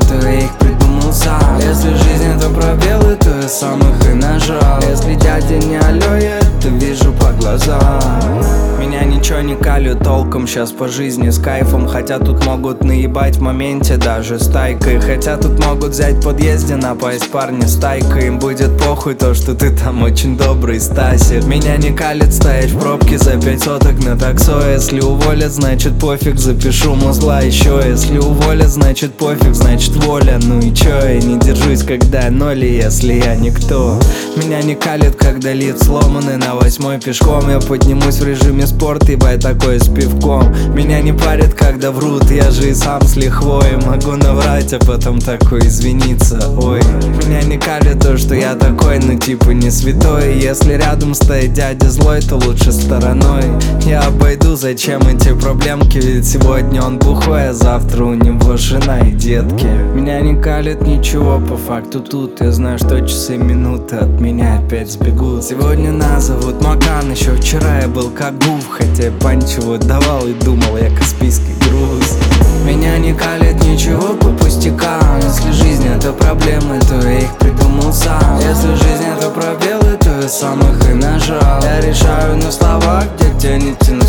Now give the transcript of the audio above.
то я их придумал сам. Если жизнь это пробелы, то я сам их и нажал. Если дядя не алё, я это вижу по глазам. Меня ничего не калю толком сейчас по жизни с кайфом. Хотя тут могут наебать в моменте даже с тайкой. Хотя тут могут взять в подъезде, напасть парни с тайкой. Им будет похуй то, что ты там очень добрый, Стасик. Меня не калит стоять в пробке за 5 соток на таксо. Если уволят, значит пофиг, запишу музла еще. Если уволят, значит пофиг, значит воля. Ну и чё, я не держусь, когда я ноль, если я никто. Меня не калит, когда лид сломанный на 8-й пешком. Я поднимусь в режиме спорт, ебать такой с пивком. Меня не парит, когда врут, я же и сам с лихвой. Могу наврать, а потом такой извиниться, ой. Меня не калит то, что я такой, ну типа не святой. Если рядом стоит дядя злой, то лучше стороной. Я обойду, зачем эти проблемки, ведь сегодня он бухой, а завтра у него жена и детки. Меня не калит ничего, по факту тут я знаю, что часы минуты от меня опять сбегут. Сегодня нас зовут Макан, еще вчера я был как гуф. Хотя я панчу давал и думал, я каспийский груз. Меня не калит ничего по пустякам. Если жизнь это проблемы, то я их придумал сам. Если жизнь это пробелы, то я сам их и нажал. Я решаю на словах, где тянете